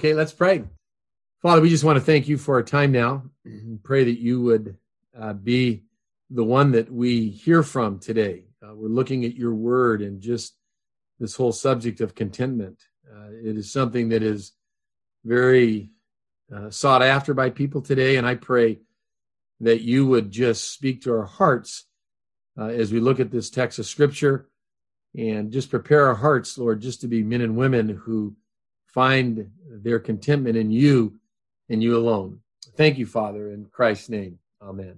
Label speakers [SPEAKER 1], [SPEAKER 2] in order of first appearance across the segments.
[SPEAKER 1] Okay, let's pray. Father, we just want to thank you for our time now and pray that you would be the one that we hear from today. We're looking at your word and just this whole subject of contentment. It is something that is very sought after by people today, and I pray that you would just speak to our hearts as we look at this text of Scripture and just prepare our hearts, Lord, just to be men and women who find their contentment in you and you alone. Thank you, Father, in Christ's name. Amen.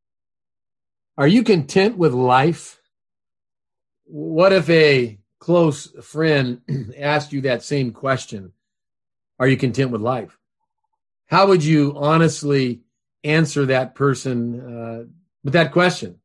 [SPEAKER 1] Are you content with life? What if a close friend asked you that same question? Are you content with life? How would you honestly answer that person with that question?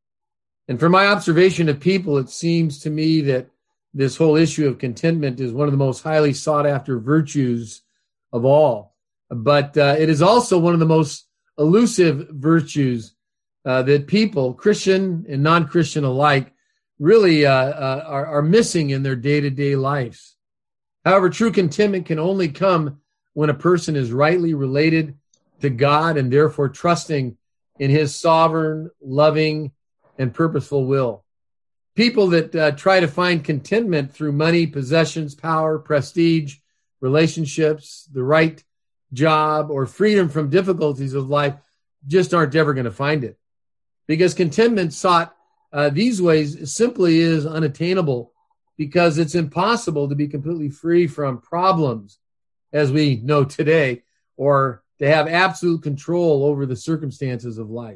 [SPEAKER 1] And from my observation of people, it seems to me that this whole issue of contentment is one of the most highly sought after virtues of all. But it is also one of the most elusive virtues that people, Christian and non-Christian alike, really are missing in their day-to-day lives. However, true contentment can only come when a person is rightly related to God and therefore trusting in his sovereign, loving, and purposeful will. People that try to find contentment through money, possessions, power, prestige, relationships, the right job, or freedom from difficulties of life just aren't ever going to find it. Because contentment sought these ways simply is unattainable, because it's impossible to be completely free from problems, as we know today, or to have absolute control over the circumstances of life.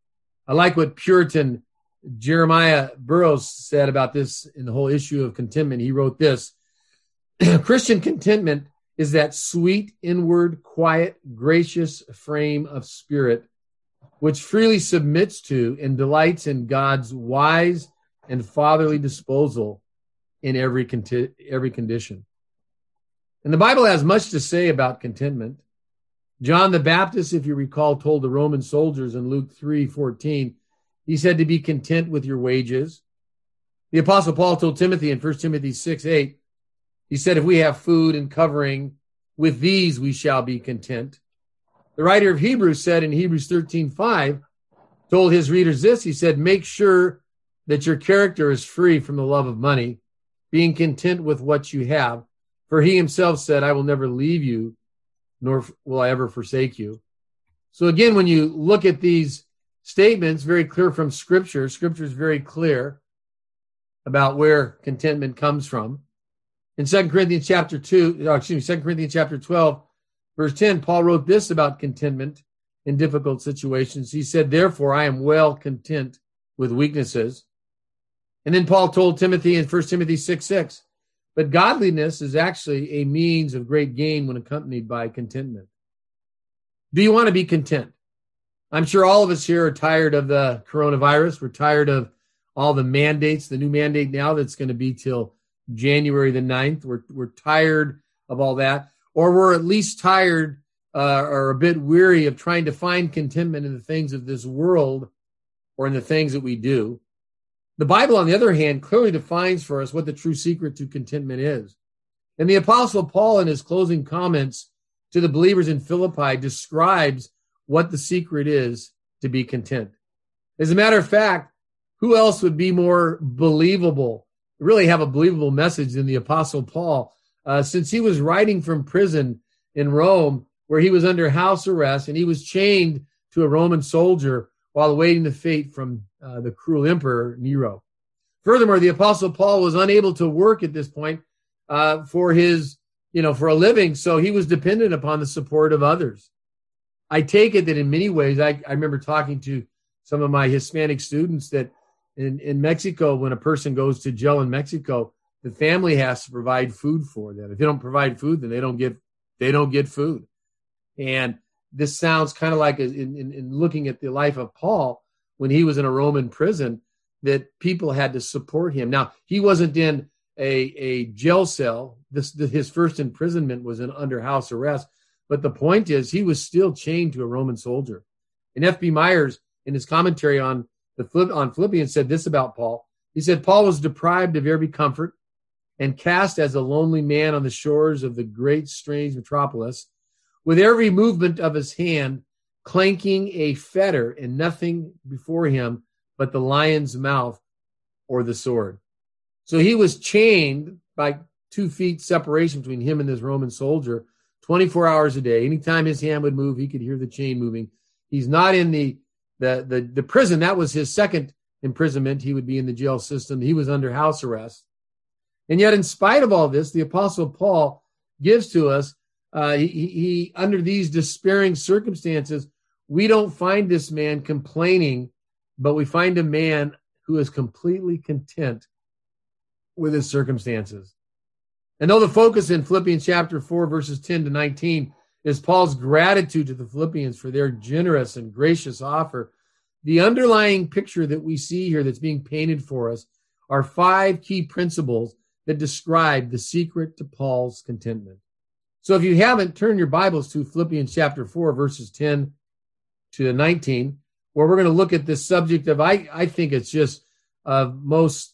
[SPEAKER 1] I like what Puritan Jeremiah Burroughs said about this in the whole issue of contentment. He wrote this: Christian contentment is that sweet, inward, quiet, gracious frame of spirit which freely submits to and delights in God's wise and fatherly disposal in every condition. And the Bible has much to say about contentment. John the Baptist, if you recall, told the Roman soldiers in Luke 3:14, he said to be content with your wages. The Apostle Paul told Timothy in 1 Timothy 6:8, he said, if we have food and covering, with these we shall be content. The writer of Hebrews said in Hebrews 13:5, told his readers this, he said, make sure that your character is free from the love of money, being content with what you have. For he himself said, I will never leave you, nor will I ever forsake you. So again, when you look at these statements, very clear from Scripture is very clear about where contentment comes from. In 2 Corinthians chapter 12, verse 10, Paul wrote this about contentment in difficult situations. He said, therefore, I am well content with weaknesses. And then Paul told Timothy in 1 Timothy 6:6, but godliness is actually a means of great gain when accompanied by contentment. Do you want to be content? I'm sure all of us here are tired of the coronavirus. We're tired of all the mandates, the new mandate now that's going to be till January the 9th. We're tired of all that. Or we're at least tired or a bit weary of trying to find contentment in the things of this world or in the things that we do. The Bible, on the other hand, clearly defines for us what the true secret to contentment is. And the Apostle Paul, in his closing comments to the believers in Philippi, describes what the secret is to be content. As a matter of fact, who else would be more believable, really have a believable message than the Apostle Paul, since he was writing from prison in Rome, where he was under house arrest and he was chained to a Roman soldier while awaiting the fate from the cruel emperor Nero. Furthermore, the Apostle Paul was unable to work at this point for a living, so he was dependent upon the support of others. I take it that in many ways, I remember talking to some of my Hispanic students that in Mexico, when a person goes to jail in Mexico, the family has to provide food for them. If they don't provide food, then they don't get food. And this sounds kind of like in looking at the life of Paul when he was in a Roman prison, that people had to support him. Now, he wasn't in a jail cell. His first imprisonment was under house arrest. But the point is, he was still chained to a Roman soldier. And F.B. Myers, in his commentary on Philippians, said this about Paul. He said, Paul was deprived of every comfort. and cast as a lonely man on the shores of the great strange metropolis, with every movement of his hand clanking a fetter and nothing before him but the lion's mouth or the sword. So he was chained by 2 feet separation between him and this Roman soldier 24 hours a day. Anytime his hand would move, he could hear the chain moving. He's not in the prison. That was his second imprisonment. He would be in the jail system. He was under house arrest. And yet, in spite of all this, the Apostle Paul gives to us, he under these despairing circumstances, we don't find this man complaining, but we find a man who is completely content with his circumstances. And though the focus in Philippians chapter 4, verses 10 to 19 is Paul's gratitude to the Philippians for their generous and gracious offer, the underlying picture that we see here that's being painted for us are 5 key principles that describe the secret to Paul's contentment. So if you haven't, turn your Bibles to Philippians chapter 4, verses 10 to 19, where we're going to look at this subject of, I think it's just of most,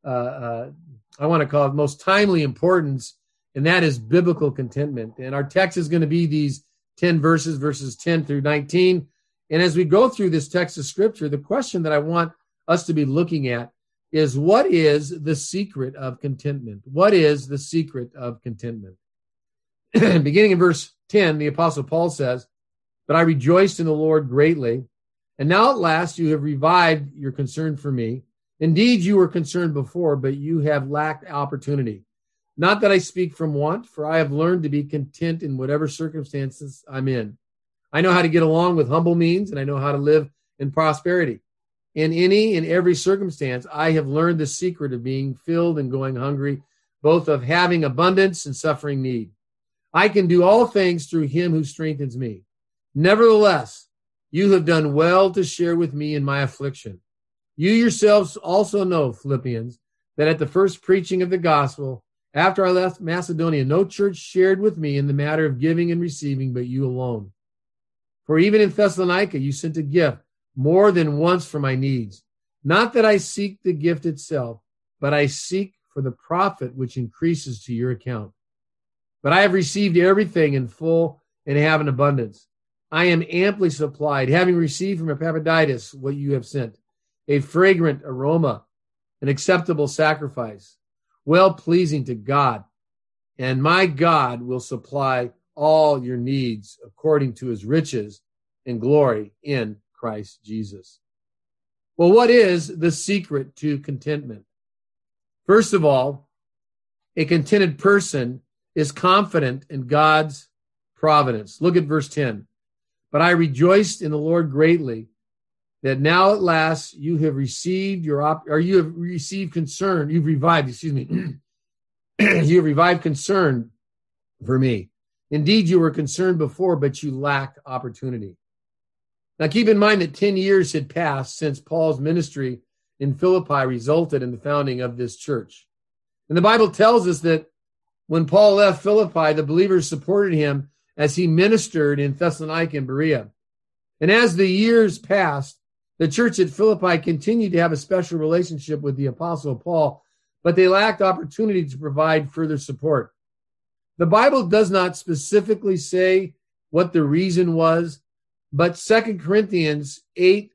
[SPEAKER 1] I want to call it most timely importance, and that is biblical contentment. And our text is going to be these 10 verses, verses 10 through 19. And as we go through this text of Scripture, the question that I want us to be looking at is, what is the secret of contentment? What is the secret of contentment? Beginning in verse 10, the Apostle Paul says, "But I rejoiced in the Lord greatly, and now at last you have revived your concern for me. Indeed, you were concerned before, but you have lacked opportunity. Not that I speak from want, for I have learned to be content in whatever circumstances I'm in. I know how to get along with humble means, and I know how to live in prosperity. In any and every circumstance, I have learned the secret of being filled and going hungry, both of having abundance and suffering need. I can do all things through him who strengthens me. Nevertheless, you have done well to share with me in my affliction. You yourselves also know, Philippians, that at the first preaching of the gospel, after I left Macedonia, no church shared with me in the matter of giving and receiving, but you alone. For even in Thessalonica, you sent a gift more than once for my needs. Not that I seek the gift itself, but I seek for the profit which increases to your account. But I have received everything in full and have an abundance. I am amply supplied, having received from Epaphroditus what you have sent, a fragrant aroma, an acceptable sacrifice, well-pleasing to God. And my God will supply all your needs according to his riches and glory in Christ Jesus." Well, what is the secret to contentment? First of all, a contented person is confident in God's providence. Look at verse 10. "But I rejoiced in the Lord greatly, that now at last you have received you have received concern, you've revived, you have revived concern for me. Indeed, you were concerned before, but you lacked opportunity." Now keep in mind that 10 years had passed since Paul's ministry in Philippi resulted in the founding of this church. And the Bible tells us that when Paul left Philippi, the believers supported him as he ministered in Thessalonica and Berea. And as the years passed, the church at Philippi continued to have a special relationship with the Apostle Paul, but they lacked opportunity to provide further support. The Bible does not specifically say what the reason was, but 2 Corinthians 8,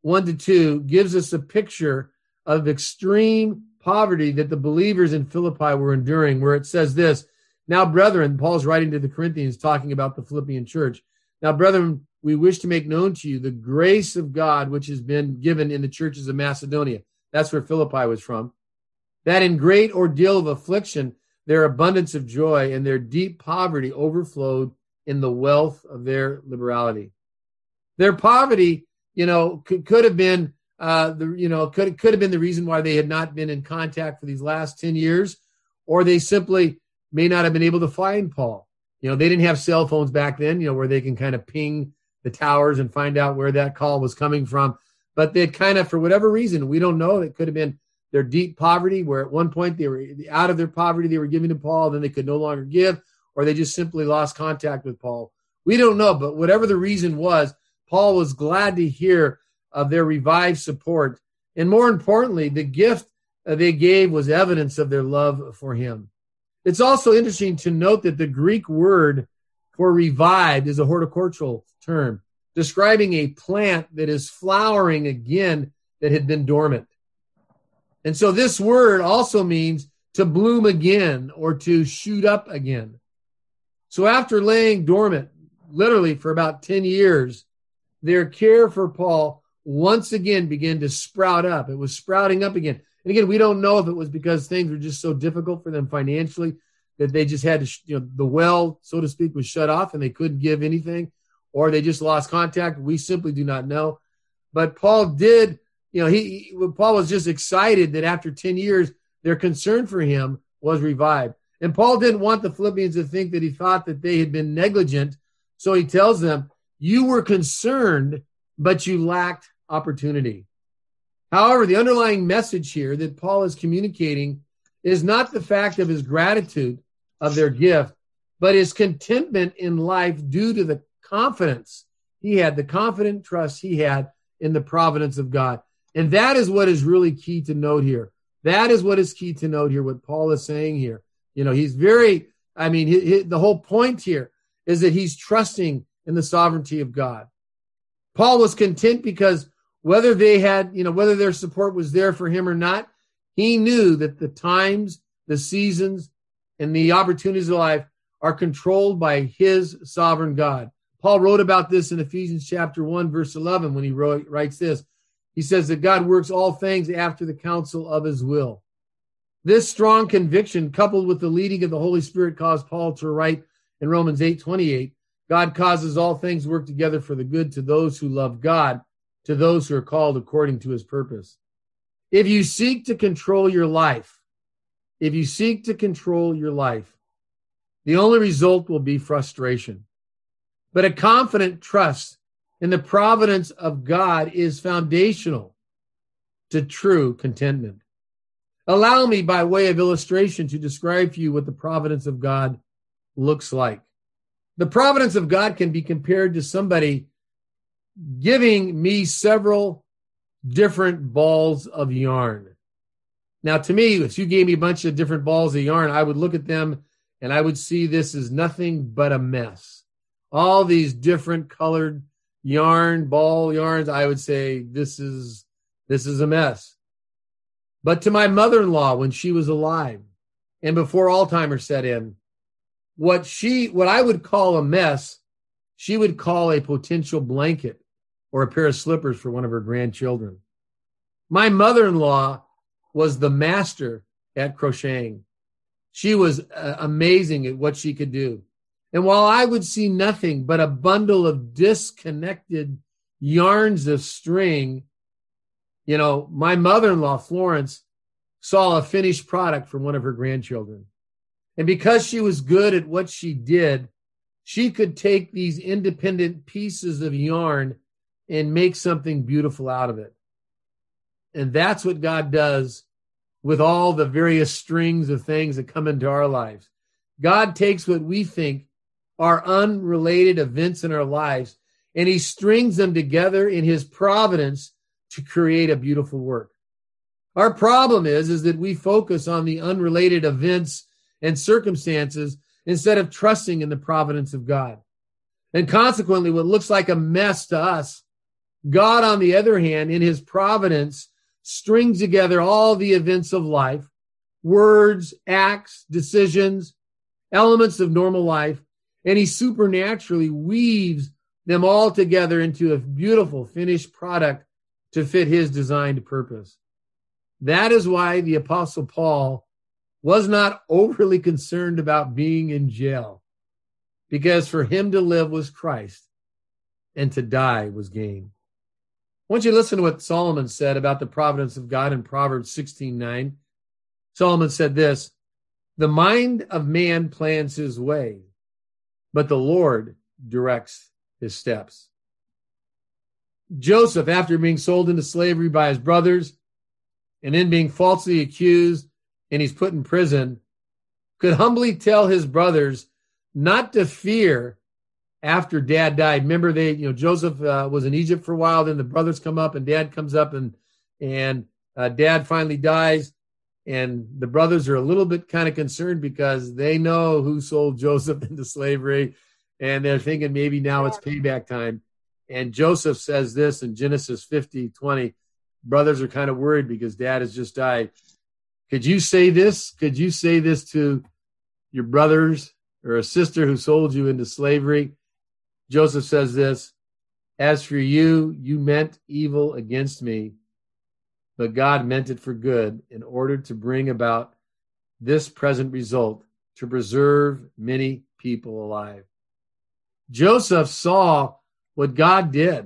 [SPEAKER 1] 1-2 gives us a picture of extreme poverty that the believers in Philippi were enduring, where it says this, "Now, brethren," Paul's writing to the Corinthians, talking about the Philippian church, "Now, brethren, we wish to make known to you the grace of God which has been given in the churches of Macedonia." That's where Philippi was from. "That in great ordeal of affliction, their abundance of joy and their deep poverty overflowed in the wealth of their liberality." Their poverty, could have been could have been the reason why they had not been in contact for these last 10 years, or they simply may not have been able to find Paul. They didn't have cell phones back then, where they can kind of ping the towers and find out where that call was coming from. But they'd kind of, for whatever reason, we don't know, it could have been their deep poverty, where at one point they were out of their poverty, they were giving to Paul, then they could no longer give, or they just simply lost contact with Paul. We don't know, but whatever the reason was, Paul was glad to hear of their revived support. And more importantly, the gift they gave was evidence of their love for him. It's also interesting to note that the Greek word for revived is a horticultural term, describing a plant that is flowering again that had been dormant. And so this word also means to bloom again or to shoot up again. So after laying dormant, literally for about 10 years, their care for Paul once again began to sprout up. It was sprouting up again. And again, we don't know if it was because things were just so difficult for them financially that they just had to, the well, so to speak, was shut off and they couldn't give anything, or they just lost contact. We simply do not know. But Paul did, Paul was just excited that after 10 years, their concern for him was revived. And Paul didn't want the Philippians to think that he thought that they had been negligent. So he tells them, you were concerned, but you lacked opportunity. However, the underlying message here that Paul is communicating is not the fact of his gratitude of their gift, but his contentment in life due to the confidence he had, the confident trust he had in the providence of God. And that is what is really key to note here. That is what is key to note here, what Paul is saying here. He's the whole point here is that he's trusting in the sovereignty of God. Paul was content because whether they had, whether their support was there for him or not, he knew that the times, the seasons, and the opportunities of life are controlled by his sovereign God. Paul wrote about this in Ephesians chapter 1, verse 11, when he writes this. He says that God works all things after the counsel of his will. This strong conviction, coupled with the leading of the Holy Spirit, caused Paul to write in Romans 8:28, God causes all things to work together for the good to those who love God, to those who are called according to his purpose. If you seek to control your life, the only result will be frustration. But a confident trust in the providence of God is foundational to true contentment. Allow me, by way of illustration, to describe for you what the providence of God looks like. The providence of God can be compared to somebody giving me several different balls of yarn. Now, to me, if you gave me a bunch of different balls of yarn, I would look at them and I would see this is nothing but a mess. All these different colored ball yarns, I would say this is a mess. But to my mother-in-law, when she was alive and before Alzheimer's set in, what I would call a mess, she would call a potential blanket or a pair of slippers for one of her grandchildren. My mother-in-law was the master at crocheting. She was amazing at what she could do. And while I would see nothing but a bundle of disconnected yarns of string, my mother-in-law, Florence, saw a finished product from one of her grandchildren. And because she was good at what she did, she could take these independent pieces of yarn and make something beautiful out of it. And that's what God does with all the various strings of things that come into our lives. God takes what we think are unrelated events in our lives, and he strings them together in his providence to create a beautiful work. Our problem is that we focus on the unrelated events and circumstances instead of trusting in the providence of God. And consequently, what looks like a mess to us, God, on the other hand, in his providence, strings together all the events of life, words, acts, decisions, elements of normal life, and he supernaturally weaves them all together into a beautiful finished product to fit his designed purpose. That is why the Apostle Paul was not overly concerned about being in jail, because for him to live was Christ and to die was gain. I want you to listen to what Solomon said about the providence of God in Proverbs 16:9. Solomon said this, "The mind of man plans his way, but the Lord directs his steps." Joseph, after being sold into slavery by his brothers and then being falsely accused and he's put in prison, could humbly tell his brothers not to fear after dad died. Remember, Joseph was in Egypt for a while, then the brothers come up and dad comes up and dad finally dies. And the brothers are a little bit kind of concerned because they know who sold Joseph into slavery. And they're thinking maybe now it's payback time. And Joseph says this in Genesis 50:20. Brothers are kind of worried because dad has just died. Could you say this? Could you say this to your brothers or a sister who sold you into slavery? Joseph says this, as for you, you meant evil against me, but God meant it for good in order to bring about this present result, to preserve many people alive. Joseph saw what God did,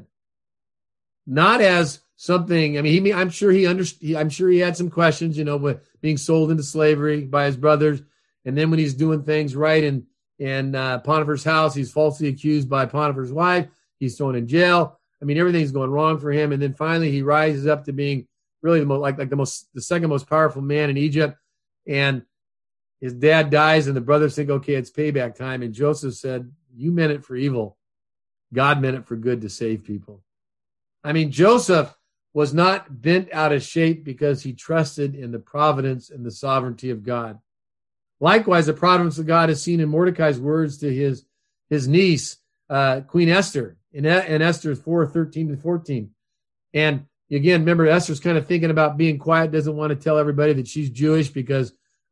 [SPEAKER 1] not as something. I mean, I'm sure he understood. I'm sure he had some questions, with being sold into slavery by his brothers, and then when he's doing things right in Potiphar's house, he's falsely accused by Potiphar's wife. He's thrown in jail. I mean, everything's going wrong for him, and then finally he rises up to being really the second most powerful man in Egypt, and his dad dies, and the brothers think, okay, it's payback time. And Joseph said, "You meant it for evil. God meant it for good to save people." I mean, Joseph was not bent out of shape because he trusted in the providence and the sovereignty of God. Likewise, the providence of God is seen in Mordecai's words to his niece, Queen Esther, in Esther 4:13-14. And again, remember, Esther's kind of thinking about being quiet, doesn't want to tell everybody that she's Jewish because,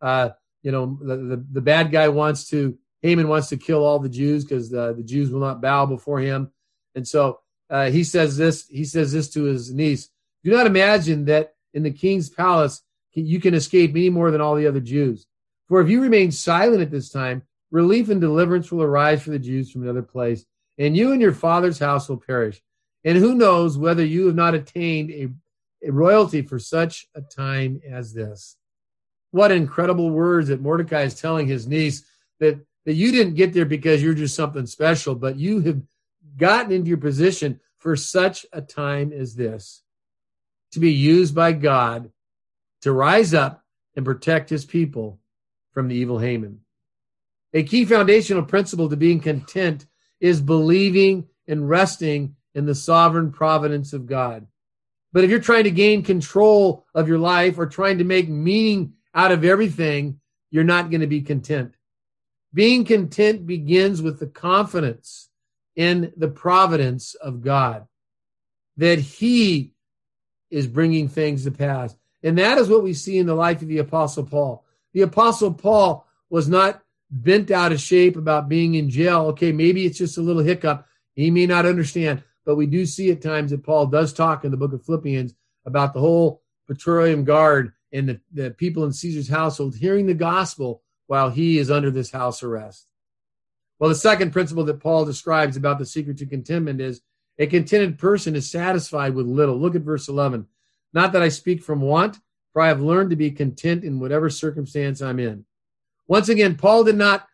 [SPEAKER 1] the bad guy Haman wants to kill all the Jews because the Jews will not bow before him. And so he says this to his niece, do not imagine that in the king's palace you can escape any more than all the other Jews. For if you remain silent at this time, relief and deliverance will arise for the Jews from another place, and you and your father's house will perish. And who knows whether you have not attained a royalty for such a time as this. What incredible words that Mordecai is telling his niece, that you didn't get there because you're just something special, but you have gotten into your position for such a time as this, to be used by God to rise up and protect his people from the evil Haman. A key foundational principle to being content is believing and resting in the sovereign providence of God. But if you're trying to gain control of your life or trying to make meaning out of everything, you're not going to be content. Being content begins with the confidence in the providence of God, that he is bringing things to pass. And that is what we see in the life of the Apostle Paul. The Apostle Paul was not bent out of shape about being in jail. Okay, maybe it's just a little hiccup. He may not understand, but we do see at times that Paul does talk in the book of Philippians about the whole Praetorian Guard and the people in Caesar's household hearing the gospel while he is under this house arrest. Well, the second principle that Paul describes about the secret to contentment is a contented person is satisfied with little. Look at verse 11. Not that I speak from want, for I have learned to be content in whatever circumstance I'm in. Once again, Paul did not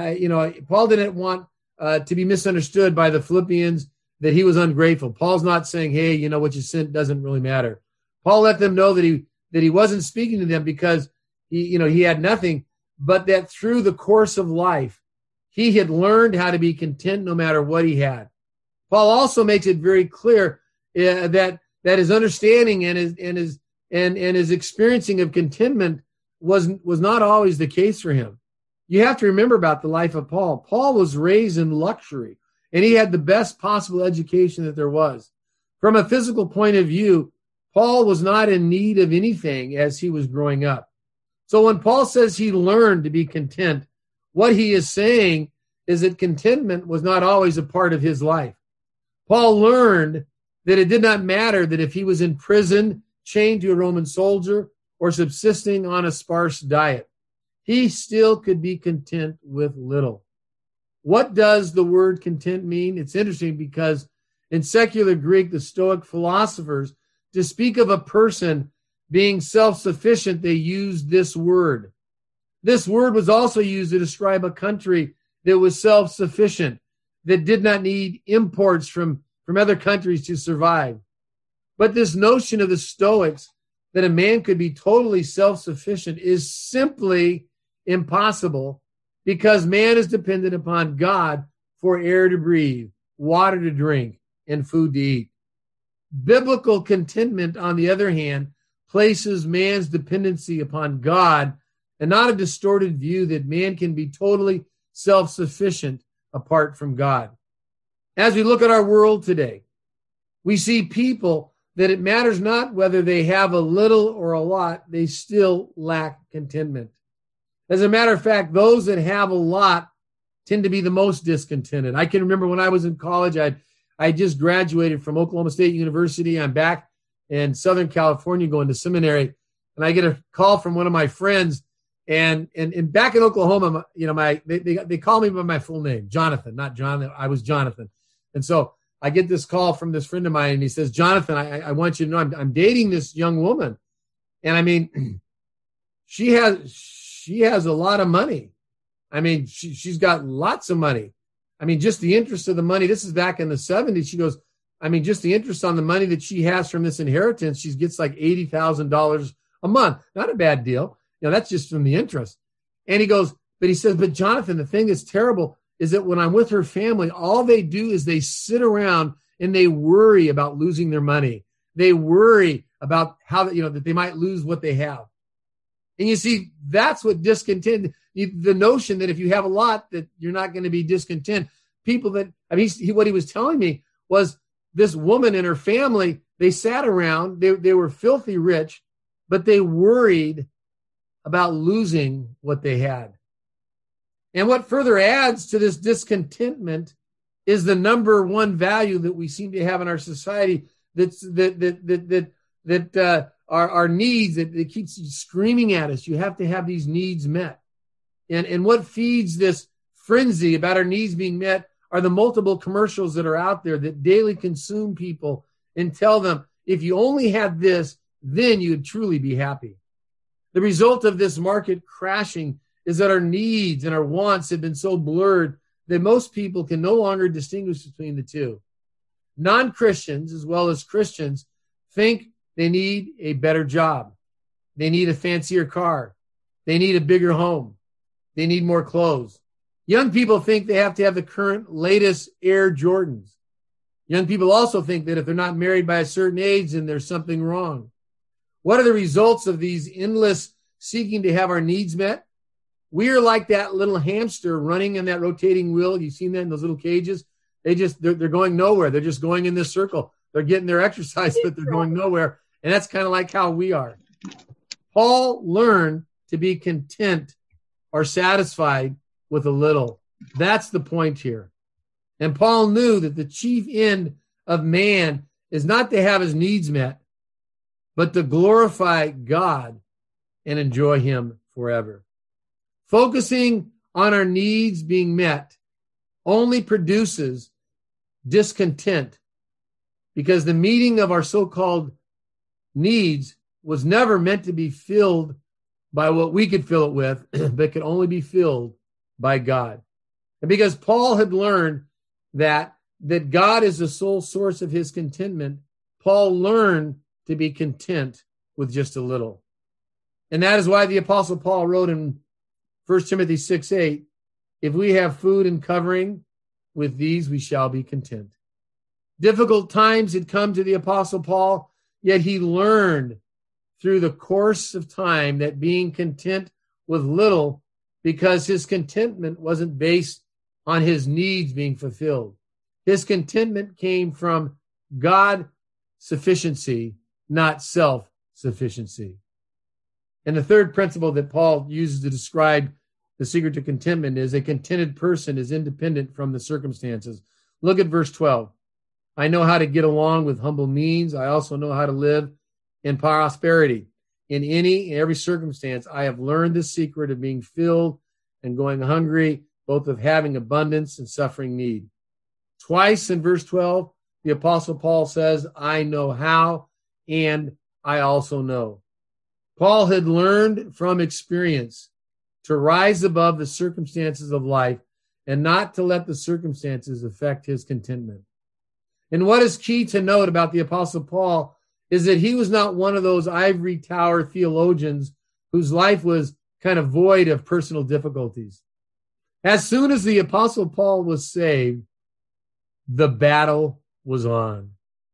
[SPEAKER 1] want to be misunderstood by the Philippians that he was ungrateful. Paul's not saying, hey, what you sent doesn't really matter. Paul let them know that he wasn't speaking to them because he had nothing, but that through the course of life, he had learned how to be content no matter what he had. Paul also makes it very clear that his understanding and his experiencing of contentment was not always the case for him. You have to remember about the life of Paul. Paul was raised in luxury, and he had the best possible education that there was. From a physical point of view, Paul was not in need of anything as he was growing up. So when Paul says he learned to be content, what he is saying is that contentment was not always a part of his life. Paul learned that it did not matter that if he was in prison, chained to a Roman soldier, or subsisting on a sparse diet, he still could be content with little. What does the word content mean? It's interesting because in secular Greek, the Stoic philosophers, to speak of a person being self-sufficient, they used this word. This word was also used to describe a country that was self-sufficient, that did not need imports from other countries to survive. But this notion of the Stoics that a man could be totally self-sufficient is simply impossible because man is dependent upon God for air to breathe, water to drink, and food to eat. Biblical contentment, on the other hand, places man's dependency upon God and not a distorted view that man can be totally self-sufficient apart from God. As we look at our world today, we see people that it matters not whether they have a little or a lot, they still lack contentment. As a matter of fact, those that have a lot tend to be the most discontented. I can remember when I was in college, I just graduated from Oklahoma State University. I'm back in Southern California going to seminary, and I get a call from one of my friends. And back in Oklahoma, they call me by my full name, Jonathan, not John. I was Jonathan. And so I get this call from this friend of mine, and he says, Jonathan, I want you to know I'm dating this young woman. And I mean, she has a lot of money. I mean, she's got lots of money. I mean, just the interest of the money. This is back in the 70s. She goes, I mean, just the interest on the money that she has from this inheritance, she gets like $80,000 a month. Not a bad deal. That's just from the interest. And he goes, but he says, but Jonathan, the thing that's terrible is that when I'm with her family, all they do is they sit around and they worry about losing their money. They worry about how, that they might lose what they have. And you see, that's what discontent, the notion that if you have a lot, that you're not going to be discontent. People that, what he was telling me was this woman and her family, they sat around, they were filthy rich, but they worried about losing what they had. And what further adds to this discontentment is the number one value that we seem to have in our society that our needs, that keeps screaming at us. You have to have these needs met. And what feeds this frenzy about our needs being met are the multiple commercials that are out there that daily consume people and tell them, if you only had this, then you'd truly be happy. The result of this market crashing is that our needs and our wants have been so blurred that most people can no longer distinguish between the two. Non-Christians, as well as Christians, think they need a better job. They need a fancier car. They need a bigger home. They need more clothes. Young people think they have to have the current latest Air Jordans. Young people also think that if they're not married by a certain age, then there's something wrong. What are the results of these endless seeking to have our needs met? We are like that little hamster running in that rotating wheel. You've seen that in those little cages. They're going nowhere. They're just going in this circle. They're getting their exercise, but they're going nowhere. And that's kind of like how we are. Paul learned to be content or satisfied with a little. That's the point here. And Paul knew that the chief end of man is not to have his needs met, but to glorify God and enjoy him forever. Focusing on our needs being met only produces discontent, because the meeting of our so-called needs was never meant to be filled by what we could fill it with, but could only be filled by God. And because Paul had learned that God is the sole source of his contentment, Paul learned to be content with just a little. And that is why the Apostle Paul wrote in 1 Timothy 6:8, if we have food and covering, with these we shall be content. Difficult times had come to the Apostle Paul, yet he learned through the course of time that being content with little, because his contentment wasn't based on his needs being fulfilled. His contentment came from God sufficiency, not self-sufficiency. And the third principle that Paul uses to describe the secret to contentment is a contented person is independent from the circumstances. Look at verse 12. I know how to get along with humble means. I also know how to live in prosperity. In any and every circumstance, I have learned the secret of being filled and going hungry, both of having abundance and suffering need. Twice in verse 12, the Apostle Paul says, I know how, and I also know. Paul had learned from experience to rise above the circumstances of life and not to let the circumstances affect his contentment. And what is key to note about the Apostle Paul is that he was not one of those ivory tower theologians whose life was kind of void of personal difficulties. As soon as the Apostle Paul was saved, the battle was on.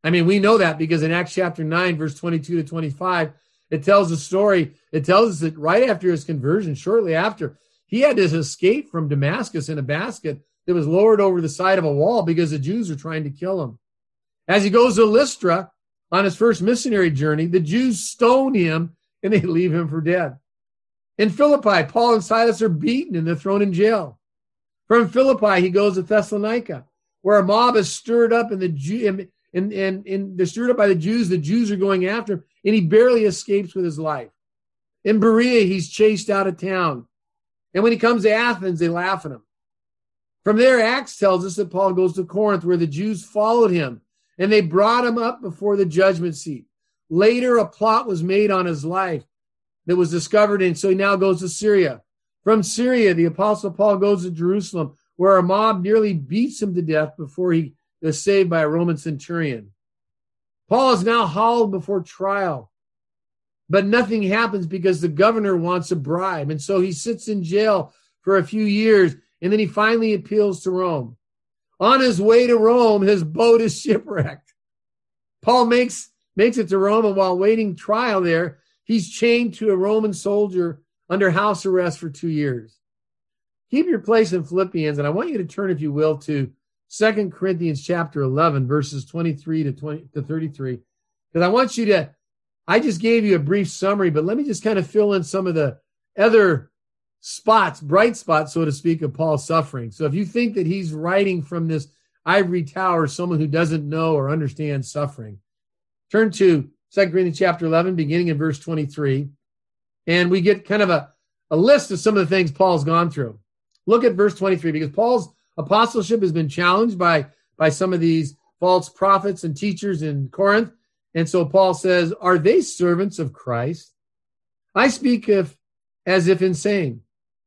[SPEAKER 1] I mean, we know that because in Acts chapter 9, verse 22 to 25, it tells a story. It tells us that right after his conversion, shortly after, he had to escape from Damascus in a basket that was lowered over the side of a wall because the Jews were trying to kill him. As he goes to Lystra on his first missionary journey, the Jews stone him and they leave him for dead. In Philippi, Paul and Silas are beaten and they're thrown in jail. From Philippi, he goes to Thessalonica, where a mob is stirred up and they're stirred up by the Jews. The Jews are going after him, and he barely escapes with his life. In Berea, he's chased out of town. And when he comes to Athens, they laugh at him. From there, Acts tells us that Paul goes to Corinth, where the Jews followed him, and they brought him up before the judgment seat. Later, a plot was made on his life that was discovered, and so he now goes to Syria. From Syria, the Apostle Paul goes to Jerusalem, where a mob nearly beats him to death before he is saved by a Roman centurion. Paul is now hauled before trial, but nothing happens because the governor wants a bribe. And so he sits in jail for a few years, and then he finally appeals to Rome. On his way to Rome, his boat is shipwrecked. Paul makes it to Rome, and while waiting trial there, he's chained to a Roman soldier under house arrest for 2 years. Keep your place in Philippians, and I want you to turn, if you will, to 2 Corinthians chapter 11, verses 23 to 33, because I just gave you a brief summary, but let me just kind of fill in some of the other spots, bright spots, so to speak, of Paul's suffering. So if you think that he's writing from this ivory tower, someone who doesn't know or understand suffering, turn to 2 Corinthians chapter 11, beginning in verse 23, and we get kind of a list of some of the things Paul's gone through. Look at verse 23, because Paul's apostleship has been challenged by some of these false prophets and teachers in Corinth. And so Paul says, are they servants of Christ? I speak as if insane.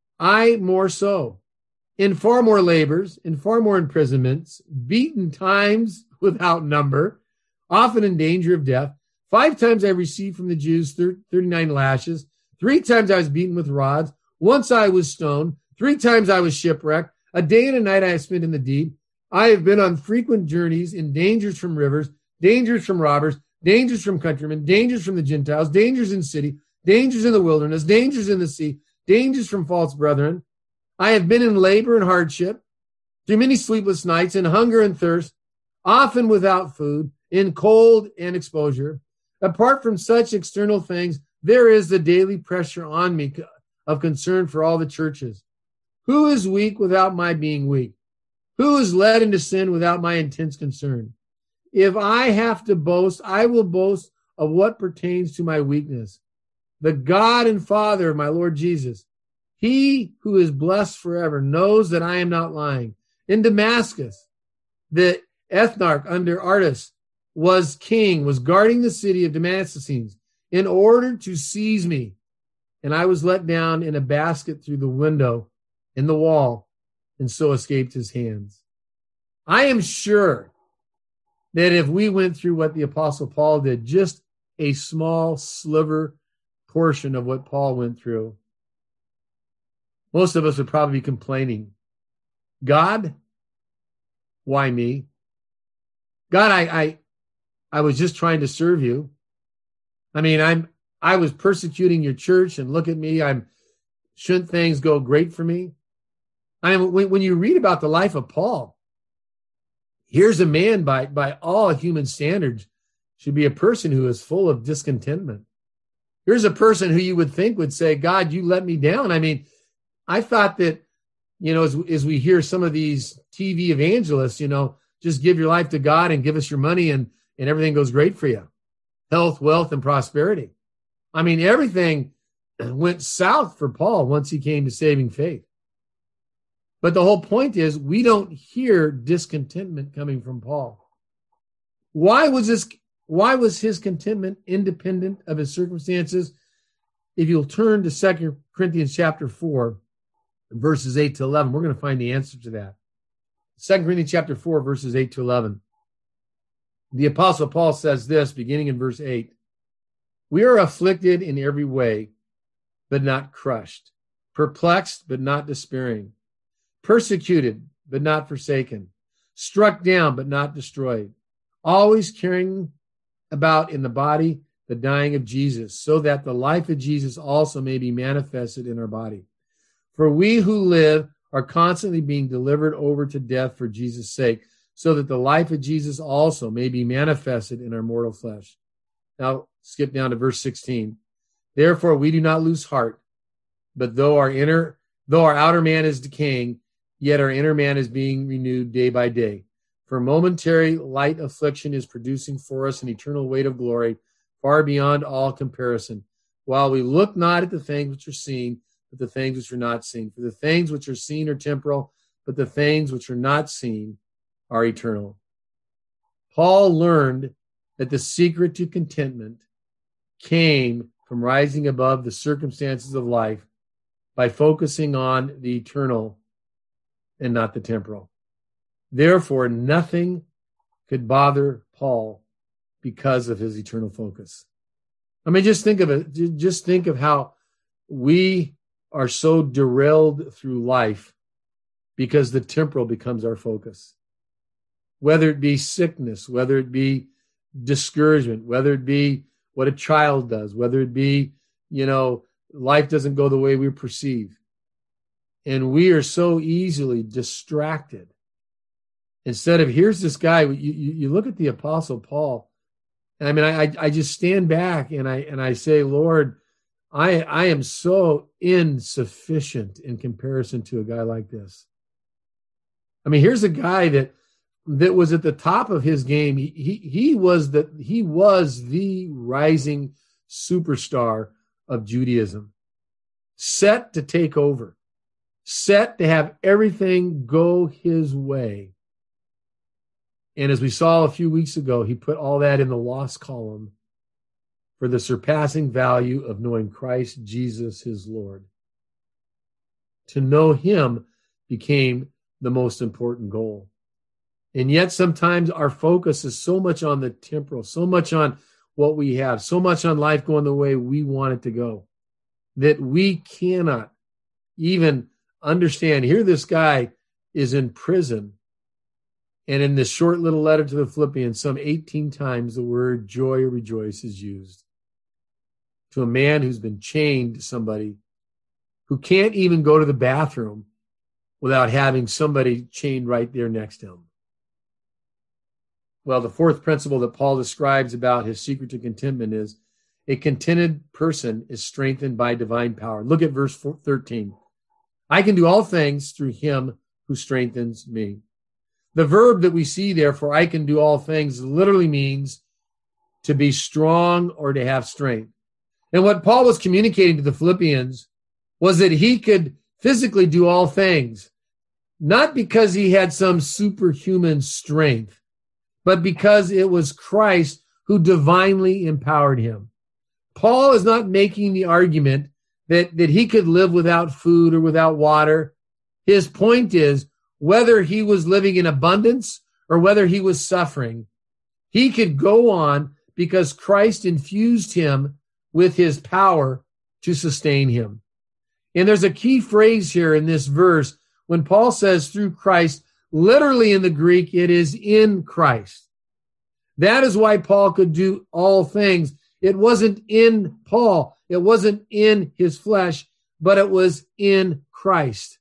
[SPEAKER 1] I more so. In far more labors, in far more imprisonments, beaten times without number, often in danger of death. 5 times I received from the Jews 39 lashes. 3 times I was beaten with rods. Once I was stoned. 3 times I was shipwrecked. A day and a night I have spent in the deep. I have been on frequent journeys, in dangers from rivers, dangers from robbers, dangers from countrymen, dangers from the Gentiles, dangers in city, dangers in the wilderness, dangers in the sea, dangers from false brethren. I have been in labor and hardship, through many sleepless nights, in hunger and thirst, often without food, in cold and exposure. Apart from such external things, there is the daily pressure on me of concern for all the churches. Who is weak without my being weak? Who is led into sin without my intense concern? If I have to boast, I will boast of what pertains to my weakness. The God and Father of my Lord Jesus, he who is blessed forever, knows that I am not lying. In Damascus, the ethnarch under Artas was king, was guarding the city of Damascenes in order to seize me. And I was let down in a basket through the window in the wall, and so escaped his hands. I am sure that if we went through what the Apostle Paul did, just a small sliver portion of what Paul went through, most of us would probably be complaining, God, why me? God, I was just trying to serve you. I mean, I was persecuting your church, and look at me. Shouldn't things go great for me? I mean, when you read about the life of Paul, here's a man by all human standards should be a person who is full of discontentment. Here's a person who you would think would say, God, you let me down. I mean, I thought that, as we hear some of these TV evangelists, just give your life to God and give us your money and everything goes great for you. Health, wealth, and prosperity. I mean, everything went south for Paul once he came to saving faith. But the whole point is we don't hear discontentment coming from Paul. Why was his contentment independent of his circumstances? If you'll turn to 2 Corinthians chapter 4, verses 8 to 11, we're going to find the answer to that. 2 Corinthians chapter 4, verses 8 to 11. The Apostle Paul says this, beginning in verse 8. We are afflicted in every way, but not crushed, perplexed, but not despairing, persecuted, but not forsaken, struck down, but not destroyed, always carrying about in the body the dying of Jesus, so that the life of Jesus also may be manifested in our body. For we who live are constantly being delivered over to death for Jesus' sake, so that the life of Jesus also may be manifested in our mortal flesh. Now, skip down to verse 16. Therefore, we do not lose heart, but though our outer man is decaying, yet our inner man is being renewed day by day. For momentary light affliction is producing for us an eternal weight of glory, far beyond all comparison, while we look not at the things which are seen, but the things which are not seen. For the things which are seen are temporal, but the things which are not seen are eternal. Paul learned that the secret to contentment came from rising above the circumstances of life by focusing on the eternal and not the temporal. Therefore, nothing could bother Paul because of his eternal focus. I mean, just think of it. Just think of how we are so derailed through life because the temporal becomes our focus. Whether it be sickness, whether it be discouragement, whether it be what a child does, whether it be, life doesn't go the way we perceive. And we are so easily distracted. Instead of, here's this guy, you look at the Apostle Paul, and I mean, I just stand back and I say, Lord, I am so insufficient in comparison to a guy like this. I mean, here's a guy that was at the top of his game. He was the rising superstar of Judaism, set to take over, set to have everything go his way. And as we saw a few weeks ago, he put all that in the lost column for the surpassing value of knowing Christ Jesus, his Lord. To know him became the most important goal. And yet sometimes our focus is so much on the temporal, so much on what we have, so much on life going the way we want it to go, that we cannot even understand. Here this guy is in prison. And in this short little letter to the Philippians, some 18 times the word joy or rejoice is used. To a man who's been chained to somebody who can't even go to the bathroom without having somebody chained right there next to him. Well, the fourth principle that Paul describes about his secret to contentment is a contented person is strengthened by divine power. Look at verse 13. I can do all things through him who strengthens me. The verb that we see there for I can do all things literally means to be strong or to have strength. And what Paul was communicating to the Philippians was that he could physically do all things, not because he had some superhuman strength, but because it was Christ who divinely empowered him. Paul is not making the argument that he could live without food or without water. His point is, whether he was living in abundance or whether he was suffering, he could go on because Christ infused him with his power to sustain him. And there's a key phrase here in this verse when Paul says through Christ, literally in the Greek, it is in Christ. That is why Paul could do all things. It wasn't in Paul. It wasn't in his flesh, but it was in Christ.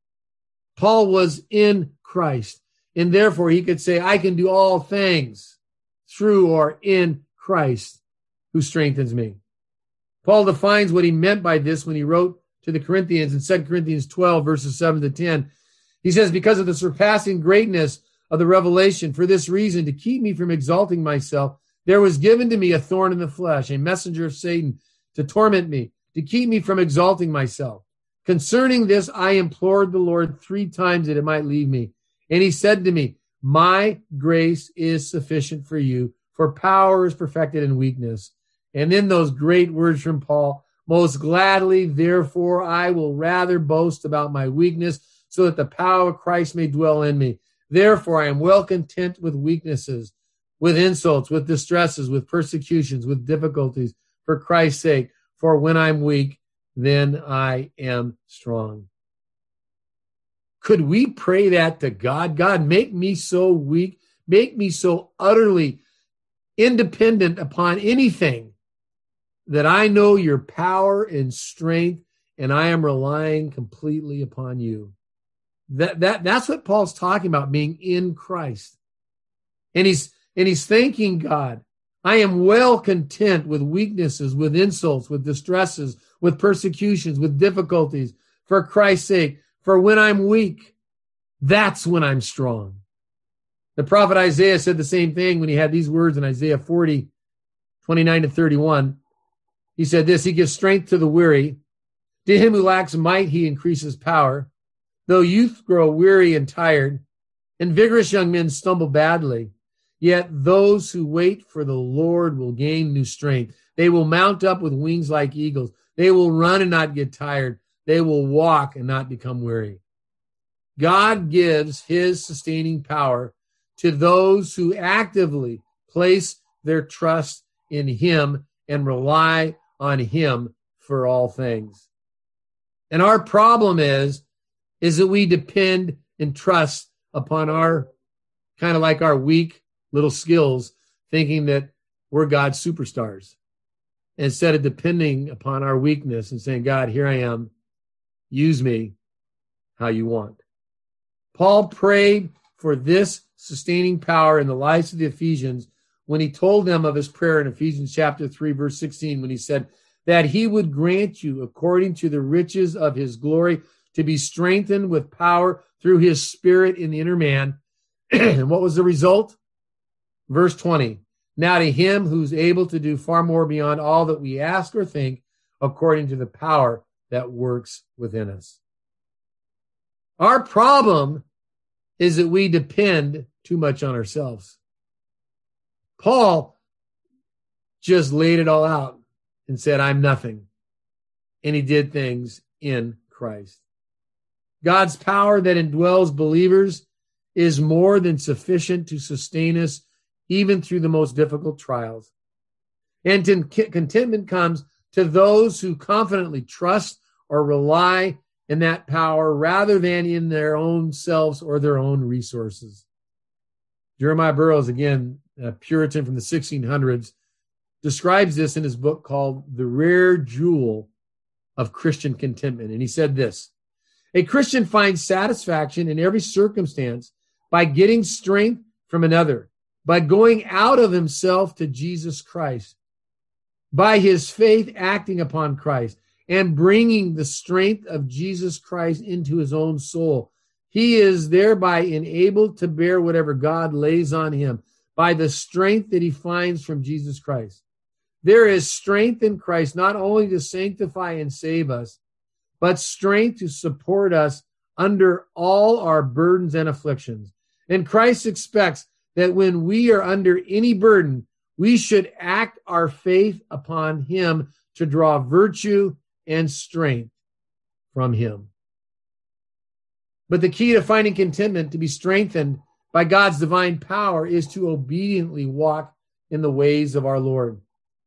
[SPEAKER 1] Paul was in Christ, and therefore he could say, I can do all things through or in Christ who strengthens me. Paul defines what he meant by this when he wrote to the Corinthians in 2 Corinthians 12, verses 7 to 10. He says, because of the surpassing greatness of the revelation, for this reason, to keep me from exalting myself, there was given to me a thorn in the flesh, a messenger of Satan to torment me, to keep me from exalting myself. Concerning this, I implored the Lord 3 times that it might leave me. And he said to me, my grace is sufficient for you, for power is perfected in weakness. And then those great words from Paul, most gladly, therefore, I will rather boast about my weakness, so that the power of Christ may dwell in me. Therefore, I am well content with weaknesses, with insults, with distresses, with persecutions, with difficulties, for Christ's sake. For when I'm weak, then I am strong. Could we pray that to God? God, make me so weak, make me so utterly independent upon anything, that I know your power and strength, and I am relying completely upon you. That's what Paul's talking about, being in Christ. And he's thanking God. I am well content with weaknesses, with insults, with distresses, with persecutions, with difficulties, for Christ's sake. For when I'm weak, that's when I'm strong. The prophet Isaiah said the same thing when he had these words in Isaiah 40, 29 to 31. He said this, he gives strength to the weary. To him who lacks might, he increases power. Though youth grow weary and tired, and vigorous young men stumble badly, yet those who wait for the Lord will gain new strength. They will mount up with wings like eagles. They will run and not get tired. They will walk and not become weary. God gives his sustaining power to those who actively place their trust in him and rely on him for all things. And our problem is that we depend and trust upon our kind of like our weak little skills, thinking that we're God's superstars, instead of depending upon our weakness and saying, God, here I am, use me how you want. Paul prayed for this sustaining power in the lives of the Ephesians when he told them of his prayer in Ephesians chapter 3, verse 16, when he said that he would grant you, according to the riches of his glory, to be strengthened with power through his Spirit in the inner man. And what was the result? Verse 20, now to him who's able to do far more beyond all that we ask or think, according to the power that works within us. Our problem is that we depend too much on ourselves. Paul just laid it all out and said, I'm nothing. And he did things in Christ. God's power that indwells believers is more than sufficient to sustain us even through the most difficult trials. And contentment comes to those who confidently trust or rely in that power rather than in their own selves or their own resources. Jeremiah Burroughs, again, a Puritan from the 1600s, describes this in his book called The Rare Jewel of Christian Contentment. And he said this, a Christian finds satisfaction in every circumstance by getting strength from another, by going out of himself to Jesus Christ, by his faith acting upon Christ, and bringing the strength of Jesus Christ into his own soul. He is thereby enabled to bear whatever God lays on him by the strength that he finds from Jesus Christ. There is strength in Christ not only to sanctify and save us, but strength to support us under all our burdens and afflictions. And Christ expects that when we are under any burden, we should act our faith upon him to draw virtue and strength from him. But the key to finding contentment, to be strengthened by God's divine power, is to obediently walk in the ways of our Lord.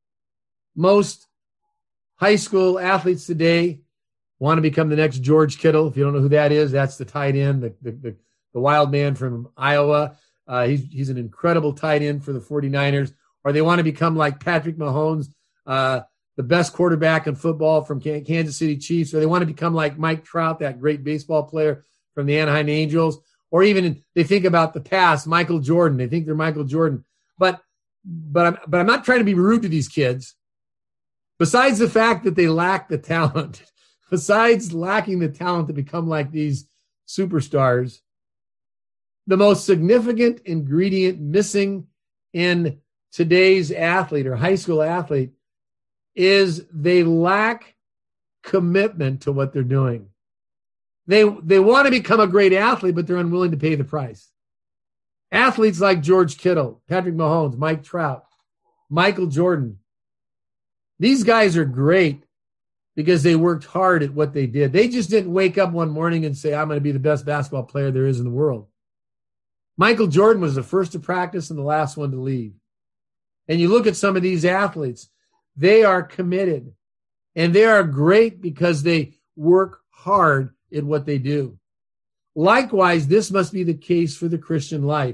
[SPEAKER 1] Most high school athletes today want to become the next George Kittle. If you don't know who that is, that's the tight end, the wild man from Iowa. He's an incredible tight end for the 49ers. Or they want to become like Patrick Mahomes, the best quarterback in football from Kansas City Chiefs. Or they want to become like Mike Trout, that great baseball player from the Anaheim Angels. Or even they think about the past, Michael Jordan. They think they're Michael Jordan. But I'm not trying to be rude to these kids. Besides the fact that they lack the talent, besides lacking the talent to become like these superstars, the most significant ingredient missing in today's athlete or high school athlete is they lack commitment to what they're doing. They want to become a great athlete, but they're unwilling to pay the price. Athletes like George Kittle, Patrick Mahomes, Mike Trout, Michael Jordan, these guys are great because they worked hard at what they did. They just didn't wake up one morning and say, I'm going to be the best basketball player there is in the world. Michael Jordan was the first to practice and the last one to leave. And you look at some of these athletes, they are committed and they are great because they work hard at what they do. Likewise, this must be the case for the Christian life.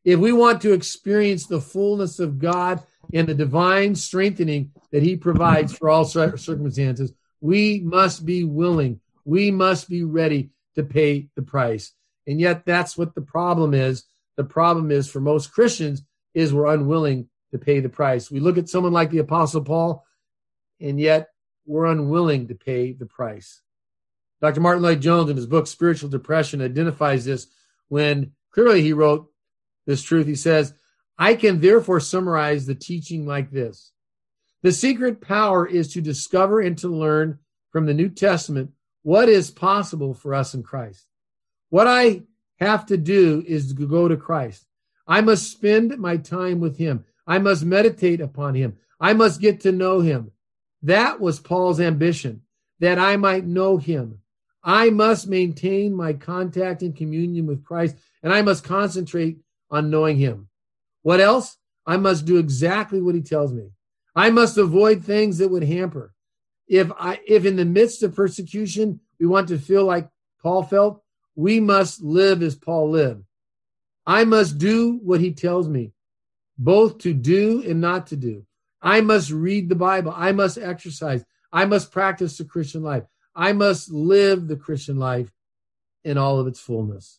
[SPEAKER 1] If we want to experience the fullness of God and the divine strengthening that he provides for all circumstances, we must be willing. We must be ready to pay the price. And yet that's what the problem is. The problem is for most Christians is we're unwilling to pay the price. We look at someone like the Apostle Paul, and yet we're unwilling to pay the price. Dr. Martin Lloyd-Jones in his book, Spiritual Depression, identifies this when clearly he wrote this truth. He says, I can therefore summarize the teaching like this. The secret power is to discover and to learn from the New Testament what is possible for us in Christ. What I have to do is to go to Christ. I must spend my time with him. I must meditate upon him. I must get to know him. That was Paul's ambition, that I might know him. I must maintain my contact and communion with Christ, and I must concentrate on knowing him. What else? I must do exactly what he tells me. I must avoid things that would hamper. If in the midst of persecution, we want to feel like Paul felt, we must live as Paul lived. I must do what he tells me, both to do and not to do. I must read the Bible. I must exercise. I must practice the Christian life. I must live the Christian life in all of its fullness.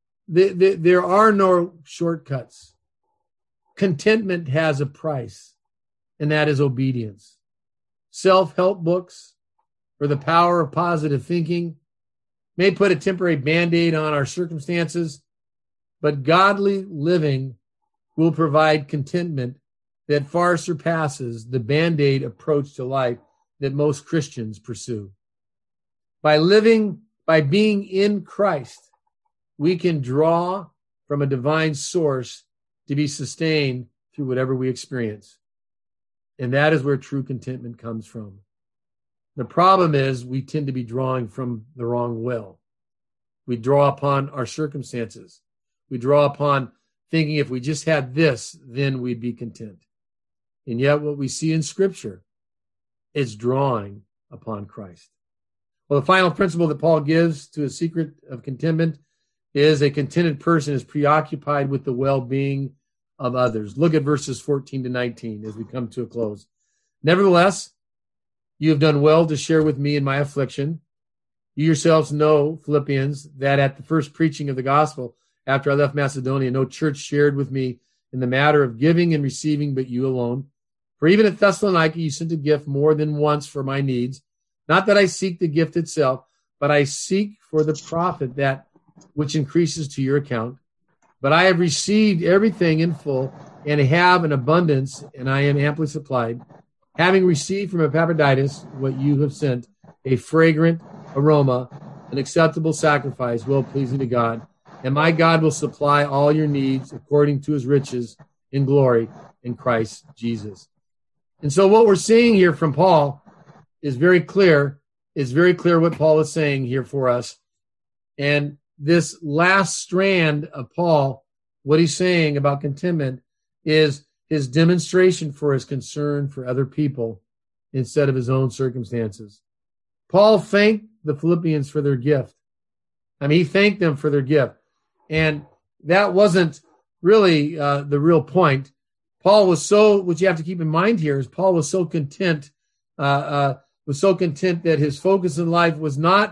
[SPEAKER 1] There are no shortcuts. Contentment has a price, and that is obedience. Self-help books or the power of positive thinking may put a temporary Band-Aid on our circumstances, but godly living will provide contentment that far surpasses the Band-Aid approach to life that most Christians pursue. By being in Christ, we can draw from a divine source to be sustained through whatever we experience. And that is where true contentment comes from. The problem is we tend to be drawing from the wrong well. We draw upon our circumstances. We draw upon thinking if we just had this, then we'd be content. And yet what we see in Scripture is drawing upon Christ. Well, the final principle that Paul gives to a secret of contentment is a contented person is preoccupied with the well-being of others. Look at verses 14 to 19 as we come to a close. Nevertheless, you have done well to share with me in my affliction. You yourselves know, Philippians, that at the first preaching of the gospel, after I left Macedonia, no church shared with me in the matter of giving and receiving but you alone. For even at Thessalonica, you sent a gift more than once for my needs. Not that I seek the gift itself, but I seek for the profit that which increases to your account. But I have received everything in full and have an abundance, and I am amply supplied, having received from Epaphroditus what you have sent, a fragrant aroma, an acceptable sacrifice, well-pleasing to God. And my God will supply all your needs according to his riches in glory in Christ Jesus. And so what we're seeing here from Paul is very clear. It's very clear what Paul is saying here for us. And this last strand of Paul, what he's saying about contentment is his demonstration for his concern for other people instead of his own circumstances. Paul thanked the Philippians for their gift. He thanked them for their gift. And that wasn't really the real point. Paul was what you have to keep in mind here is Paul was so content, that his focus in life was not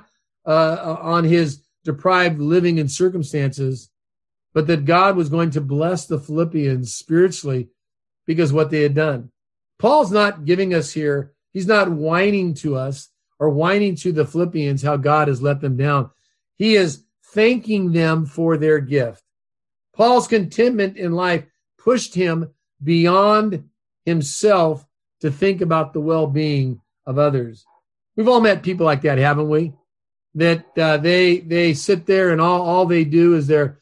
[SPEAKER 1] on his deprived living and circumstances, but that God was going to bless the Philippians spiritually because what they had done. Paul's not giving us here, he's not whining to us or whining to the Philippians how God has let them down. He is thanking them for their gift. Paul's contentment in life pushed him beyond himself to think about the well-being of others. We've all met people like that, haven't we? That they sit there and all they do is they're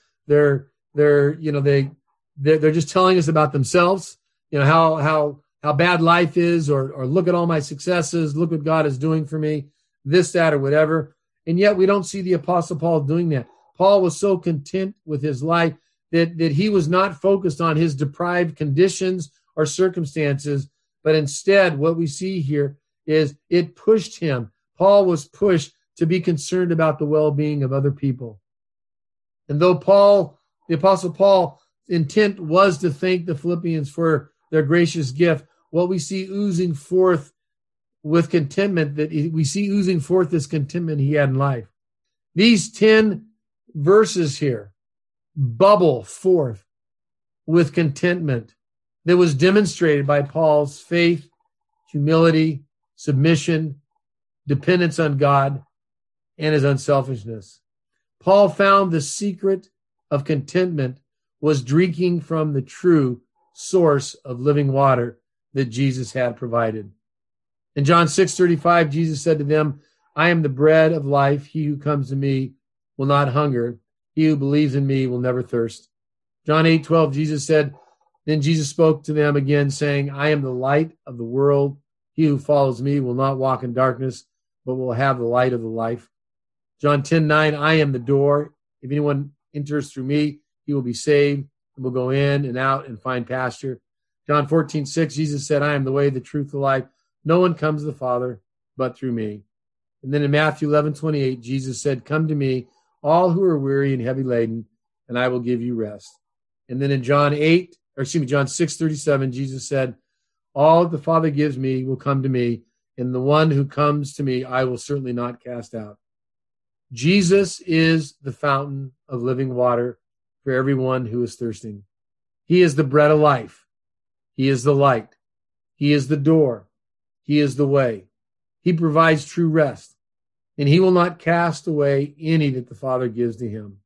[SPEAKER 1] just telling us about themselves, how bad life is, or look at all my successes, look what God is doing for me, this, that, or whatever. And yet we don't see the Apostle Paul doing that. Paul was so content with his life that he was not focused on his deprived conditions or circumstances, but instead what we see here is it pushed him. Paul was pushed to be concerned about the well-being of other people. And though the Apostle Paul intent was to thank the Philippians for their gracious gift, what we see oozing forth with contentment, that we see oozing forth this contentment he had in life. These 10 verses here bubble forth with contentment that was demonstrated by Paul's faith, humility, submission, dependence on God, and his unselfishness. Paul found the secret of contentment was drinking from the true source of living water that Jesus had provided. In John 6:35, Jesus said to them, I am the bread of life. He who comes to me will not hunger. He who believes in me will never thirst. John 8:12, Jesus said, then Jesus spoke to them again, saying, I am the light of the world. He who follows me will not walk in darkness, but will have the light of the life. John 10:9, I am the door. If anyone enters through me, he will be saved and will go in and out and find pasture. John 14:6, Jesus said, I am the way, the truth, the life. No one comes to the Father but through me. And then in Matthew 11:28, Jesus said, come to me, all who are weary and heavy laden, and I will give you rest. And then in John 6:37, Jesus said, all the Father gives me will come to me, and the one who comes to me, I will certainly not cast out. Jesus is the fountain of living water for everyone who is thirsting. He is the bread of life. He is the light. He is the door. He is the way. He provides true rest, and he will not cast away any that the Father gives to him.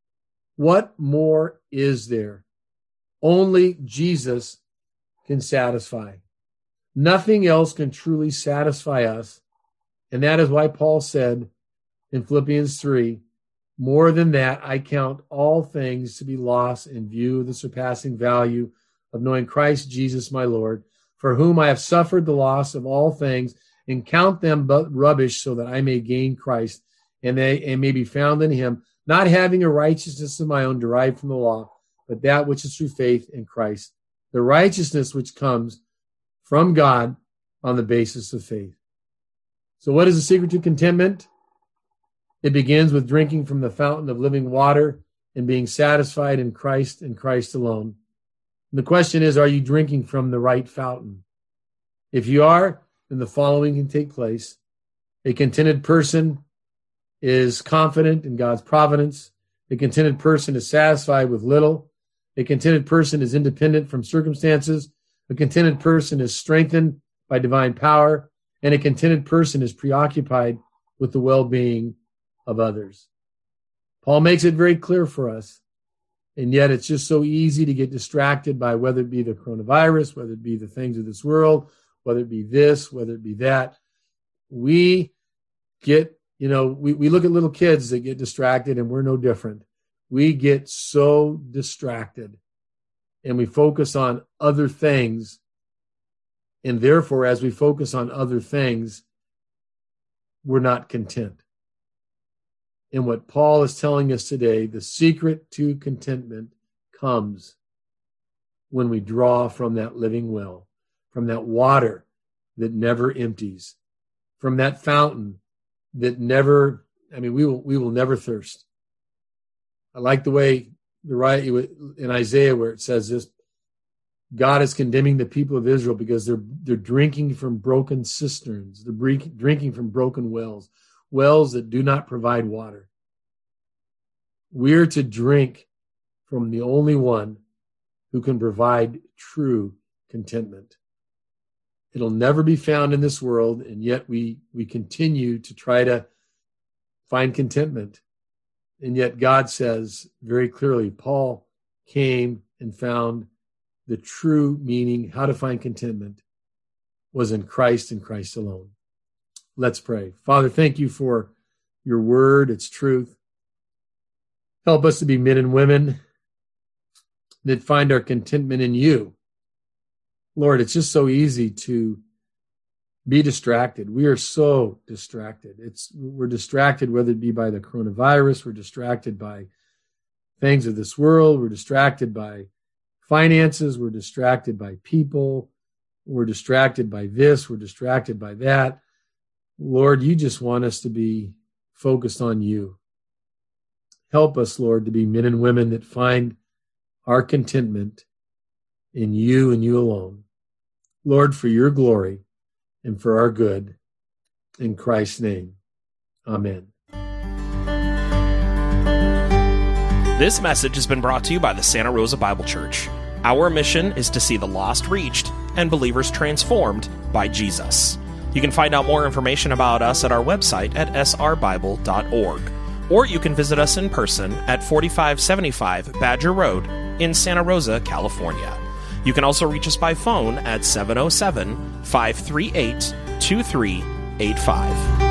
[SPEAKER 1] What more is there? Only Jesus can satisfy. Nothing else can truly satisfy us, and that is why Paul said in Philippians 3, more than that, I count all things to be lost in view of the surpassing value of knowing Christ Jesus my Lord, for whom I have suffered the loss of all things, and count them but rubbish, so that I may gain Christ and may be found in him, not having a righteousness of my own derived from the law, but that which is through faith in Christ, the righteousness which comes from God on the basis of faith. So what is the secret to contentment? It begins with drinking from the fountain of living water and being satisfied in Christ and Christ alone. And the question is, are you drinking from the right fountain? If you are, then the following can take place. A contented person is confident in God's providence. A contented person is satisfied with little. A contented person is independent from circumstances. A contented person is strengthened by divine power. And a contented person is preoccupied with the well-being of others. Paul makes it very clear for us. And yet it's just so easy to get distracted by whether it be the coronavirus, whether it be the things of this world, whether it be this, whether it be that. We get, we look at little kids that get distracted, and we're no different. We get so distracted and we focus on other things. And therefore, as we focus on other things, we're not content. And what Paul is telling us today, the secret to contentment comes when we draw from that living well, from that water that never empties, from that fountain that never, we will never thirst. I like the way in Isaiah where it says this, God is condemning the people of Israel because they're drinking from broken cisterns. They're drinking from broken wells that do not provide water. We're to drink from the only one who can provide true contentment. It'll never be found in this world, and yet we continue to try to find contentment. And yet God says very clearly, Paul came and found the true meaning, how to find contentment, was in Christ and Christ alone. Let's pray. Father, thank you for your word, its truth. Help us to be men and women that find our contentment in you. Lord, it's just so easy to be distracted. We are so distracted. We're distracted, whether it be by the coronavirus, we're distracted by things of this world, we're distracted by finances, we're distracted by people, we're distracted by this, we're distracted by that. Lord, you just want us to be focused on you. Help us, Lord, to be men and women that find our contentment in you and you alone. Lord, for your glory and for our good, in Christ's name, amen.
[SPEAKER 2] This message has been brought to you by the Santa Rosa Bible Church. Our mission is to see the lost reached and believers transformed by Jesus. You can find out more information about us at our website at srbible.org, or you can visit us in person at 4575 Badger Road in Santa Rosa, California. You can also reach us by phone at 707-538-2385.